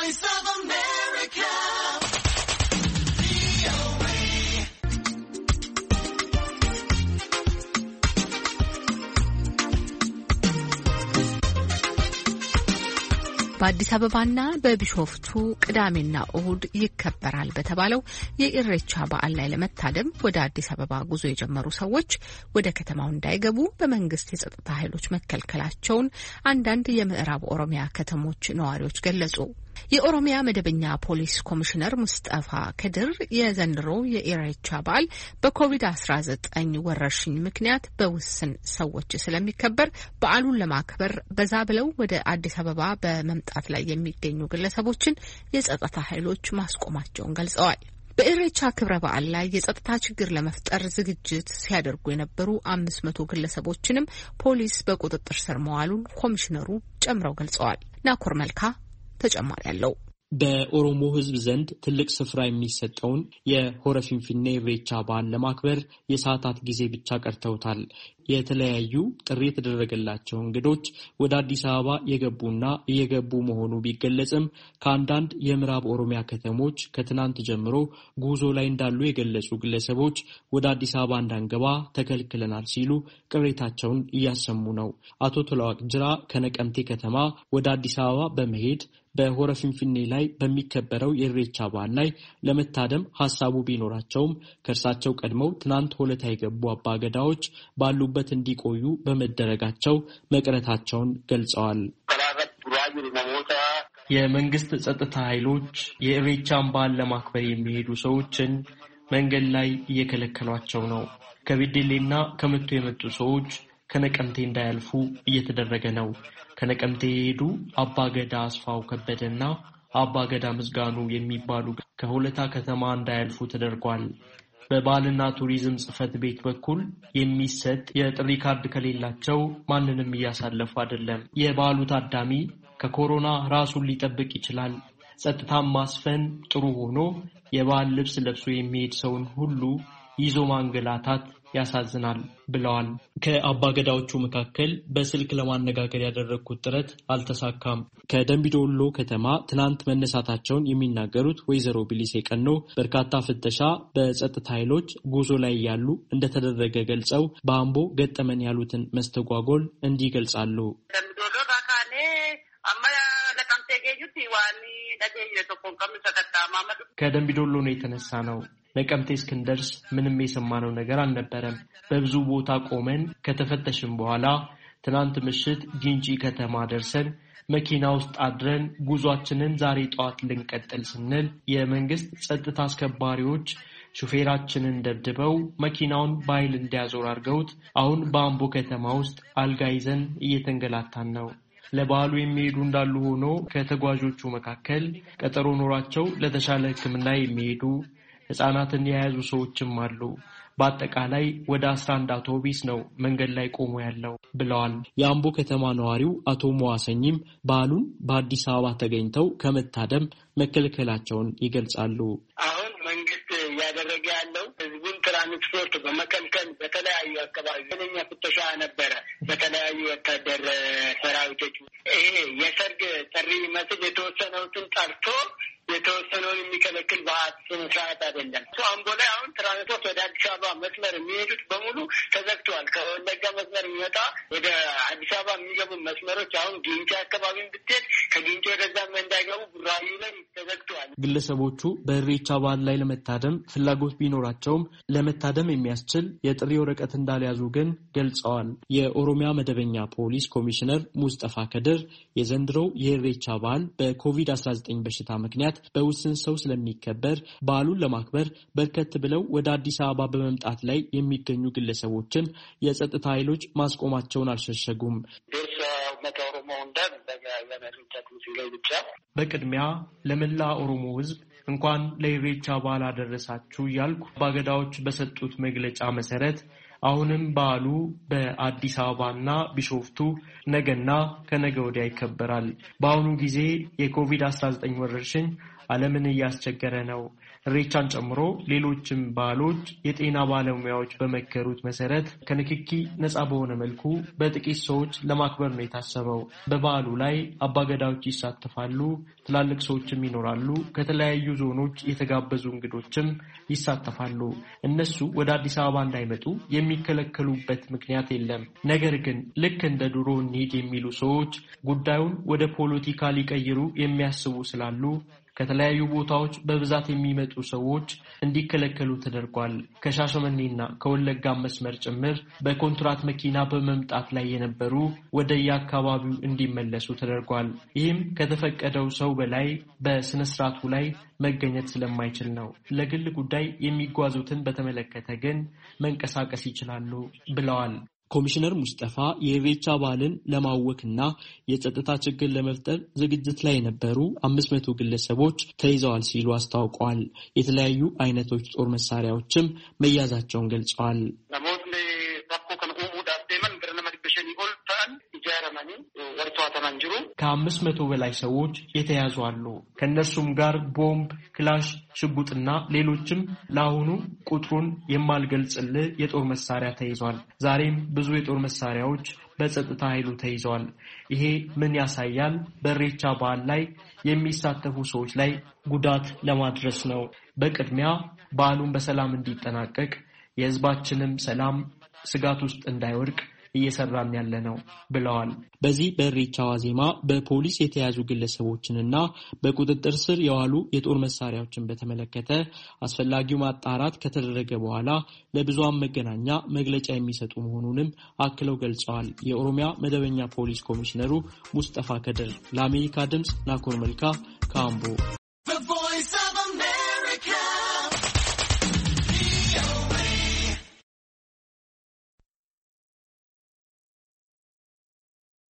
Voice of America. በአዲስ አበባና በቢሾፍቱ ቅዳሜና እሁድ ይከበራል በተባለው የኢሬቻ በዓል ላይ ለመታደም ወደ አዲስ አበባ ጉዞ የጀመሩ ሰዎች ወደ ከተማው እንዳይገቡ በመንግስት የጸጥታ ኃይሎች መከልከላቸውን አንዳንድ የምዕራብ ኦሮሚያ ከተሞች ነዋሪዎች ገለጹ። የኦሮሚያ መደበኛ ፖሊስ ኮሚሽነር ሙስጠፋ ከድር የዘንድሮ የኢሬቻ በዓል በኮቪድ-19 ወረርሽኝ ምክንያት በውስን ሰዎች ስለሚከበር በዓሉን ለማክበር በዛ ብለው ወደ አዲስ አበባ በመምጣት ላይ የሚገኙ ግለሰቦችን የጸጥታ ኃይሎች ማስቆማቸውን ገልጸዋል። በኢሬቻ ክብረ በዓል ላይ የጸጥታ ችግር ለመፍጠር ዝግጅት ሲያደርጉ የነበሩ 500 ግለሰቦችንም ፖሊስ በቁጥጥር ስር መዋሉን ኮሚሽነሩ ጨምረው ገልጸዋል። ናኮር መልካ ተጨማሪ ያለው በኦሮሞ ሕዝብ ዘንድ ትልቅ ስፍራ የሚሰጠውን የሆረ ፊንፊኔ ኢሬቻ በዓል ለማክበር የሰዓታት ጊዜ ብቻ ቀርተውታል። የተለያዩ ጥሪ የተደረገላቸው እንግዶች ወደ አዲስ አበባ የገቡና እየገቡ መሆኑ ቢገለጽም ከአንዳንድ የምዕራብ ኦሮሚያ ከተሞች ከትናንት ጀምሮ ጉዞ ላይ እንዳሉ የገለጹ ግለሰቦች ወደ አዲስ አበባ እንዳንገባ ተከልክለናል ሲሉ ቅሬታቸውን እያሰሙ ነው። አቶ ቶላዋቅ ጅራ ከነቀምቴ ከተማ ወደ አዲስ አበባ በመሄድ በሆረ ፊንፊኔ ላይ በሚከበረው የኢሬቻ በዓል ላይ ለመታደም ሐሳቡ ቢኖራቸውም ከእርሳቸው ቀድመው ትናንት ሆለታ የገቡ አባገዳዎች ባሉበት እንዲቆዩ በመደረጋቸው መቅረታቸውን ገልጸዋል። የመንግስት ጸጥታ ኃይሎች የኢሬቻን በዓል ለማክበር የሚሄዱ ሰዎችን መንገድ ላይ እየከለከሏቸው ነው። ከቤደሌና ከመቱ የመጡ ሰዎች ከነቀምቴ እንዳያልፉ እየተደረገ ነው። ከነቀምቴ የሄዱ አባገዳ አስፋው ከበደና አባገዳ ምዝጋኑ የሚባሉ ከሆለታ ከተማ እንዳያልፉ ተደርጓል። በባህልና ቱሪዝም ጽሕፈት ቤት በኩል የሚሰጥ የጥሪ ካርድ ከሌላቸው ማንንም እያሳለፉ አይደለም። የበዓሉ ታዳሚ ከኮሮና ራሱን ሊጠብቅ ይችላል። ጸጥታን ማስፈን ጥሩ ሆኖ የባህል ልብስ ለብሶ የሚሄድ ሰውን ሁሉ ይዞ ማንገላታት ያሳዝናል ብለዋል። ከአባገዳዎቹ መካከል በስልክ ለማነጋገር ያደረግኩት ጥረት አልተሳካም። ከደምቢዶሎ ከተማ ትናንት መነሳታቸውን የሚናገሩት ወይዘሮ ቢሊሴ ቀኖ በርካታ ፍተሻ በጸጥታ ኃይሎች ጉዞ ላይ ያሉ እንደተደረገ ገልጸው በአምቦ ገጠመን ያሉትን መስተጓጎል እንዲህ ይገልጻሉ። ከደምቢዶሎ ነው የተነሳ ነው። ነቀምቴ እስክንደርስ ምንም የሰማነው ነገር አልነበረም። በብዙ ቦታ ቆመን ከተፈተሽን በኋላ ትናንት ምሽት ጊንጪ ከተማ ደርሰን መኪና ውስጥ አድረን ጉዟችንን ዛሬ ጠዋት ልንቀጥል ስንል የመንግስት ጸጥታ አስከባሪዎች ሹፌራችንን ደብድበው መኪናውን በኃይል እንዲያዞር አድርገውት አሁን በአምቦ ከተማ ውስጥ አልጋ ይዘን እየተንገላታን ነው። ለበዓሉ የሚሄዱ እንዳሉ ሆኖ ከተጓዦቹ መካከል ቀጠሮ ኖሯቸው ለተሻለ ሕክምና የሚሄዱ ሕፃናትን የያዙ ሰዎችም አሉ። በአጠቃላይ ወደ 11 አውቶቡስ ነው መንገድ ላይ ቆሞ ያለው ብለዋል። የአምቦ ከተማ ነዋሪው አቶ መዋሰኝም በዓሉን በአዲስ አበባ ተገኝተው ከመታደም መከልከላቸውን ይገልጻሉ። አሁን መንግስት እያደረገ ያለው ህዝቡን ትራንስፖርት በመከልከል በተለያዩ አካባቢ ከፍተኛ ፍተሻ ነበረ። በተለያዩ ወታደር ሰራዊቶች ይሄ የሰርግ ጥሪ መስል የተወሰነውን ጠርቶ የተወሰነውን የሚከለክል በስነ ስርዓት አይደለም። አምቦ ላይ አሁን ትራንስፖርት ወደ አዲስ አበባ መስመር የሚሄዱት በሙሉ ተዘግተዋል። ከወለጋ መስመር የሚመጣ ወደ አዲስ አበባ የሚገቡ መስመሮች አሁን ጊንጪ አካባቢ ብትሄድ ከጊንጪ ወደዛም እንዳይገቡ ቡራዩ ላይ ተዘግተዋል። ግለሰቦቹ በኢሬቻ በዓል ላይ ለመታደም ፍላጎት ቢኖራቸውም ለመታደም የሚያስችል የጥሪ ወረቀት እንዳልያዙ ግን ገልጸዋል። የኦሮሚያ መደበኛ ፖሊስ ኮሚሽነር ሙስጠፋ ከድር የዘንድሮው የኢሬቻ በዓል በኮቪድ-19 በሽታ ምክንያት በውስን ሰው ስለሚከበር በዓሉን ለማክበር በርከት ብለው ወደ አዲስ አበባ በመምጣት ላይ የሚገኙ ግለሰቦችን የጸጥታ ኃይሎች ማስቆማቸውን አልሸሸጉም። በቅድሚያ ለመላ ኦሮሞ ሕዝብ እንኳን ለኢሬቻ በዓል አደረሳችሁ እያልኩ አባገዳዎች በሰጡት መግለጫ መሰረት አሁንም በዓሉ በአዲስ አበባና ቢሾፍቱ ነገና ከነገ ወዲያ ይከበራል። በአሁኑ ጊዜ የኮቪድ-19 ወረርሽኝ ዓለምን እያስቸገረ ነው። ኢሬቻን ጨምሮ ሌሎችም በዓሎች የጤና ባለሙያዎች በመከሩት መሰረት ከንክኪ ነፃ በሆነ መልኩ በጥቂት ሰዎች ለማክበር ነው የታሰበው። በበዓሉ ላይ አባገዳዎች ይሳተፋሉ፣ ትላልቅ ሰዎችም ይኖራሉ። ከተለያዩ ዞኖች የተጋበዙ እንግዶችም ይሳተፋሉ። እነሱ ወደ አዲስ አበባ እንዳይመጡ የሚከለከሉበት ምክንያት የለም። ነገር ግን ልክ እንደ ድሮ እንሂድ የሚሉ ሰዎች ጉዳዩን ወደ ፖለቲካ ሊቀይሩ የሚያስቡ ስላሉ ከተለያዩ ቦታዎች በብዛት የሚመጡ ሰዎች እንዲከለከሉ ተደርጓል። ከሻሸመኔና ከወለጋ መስመር ጭምር በኮንትራት መኪና በመምጣት ላይ የነበሩ ወደ የአካባቢው እንዲመለሱ ተደርጓል። ይህም ከተፈቀደው ሰው በላይ በስነ ስርዓቱ ላይ መገኘት ስለማይችል ነው። ለግል ጉዳይ የሚጓዙትን በተመለከተ ግን መንቀሳቀስ ይችላሉ ብለዋል። ኮሚሽነር ሙስጠፋ የኢሬቻ በዓልን ለማወክና የጸጥታ ችግር ለመፍጠር ዝግጅት ላይ የነበሩ 500 ግለሰቦች ተይዘዋል ሲሉ አስታውቀዋል። የተለያዩ አይነቶች ጦር መሳሪያዎችም መያዛቸውን ገልጸዋል። ከ500 በላይ ሰዎች የተያዙ አሉ። ከእነሱም ጋር ቦምብ፣ ክላሽ፣ ሽጉጥና ሌሎችም ለአሁኑ ቁጥሩን የማልገልጽልህ የጦር መሳሪያ ተይዟል። ዛሬም ብዙ የጦር መሳሪያዎች በጸጥታ ኃይሉ ተይዘዋል። ይሄ ምን ያሳያል? በኢሬቻ በዓል ላይ የሚሳተፉ ሰዎች ላይ ጉዳት ለማድረስ ነው። በቅድሚያ በዓሉን በሰላም እንዲጠናቀቅ የህዝባችንም ሰላም ስጋት ውስጥ እንዳይወድቅ እየሰራን ያለ ነው ብለዋል። በዚህ በኢሬቻ ዋዜማ በፖሊስ የተያዙ ግለሰቦችንና በቁጥጥር ስር የዋሉ የጦር መሳሪያዎችን በተመለከተ አስፈላጊው ማጣራት ከተደረገ በኋላ ለብዙሃን መገናኛ መግለጫ የሚሰጡ መሆኑንም አክለው ገልጸዋል። የኦሮሚያ መደበኛ ፖሊስ ኮሚሽነሩ ሙስጠፋ ከድር ለአሜሪካ ድምፅ ናኮር መልካ ካምቦ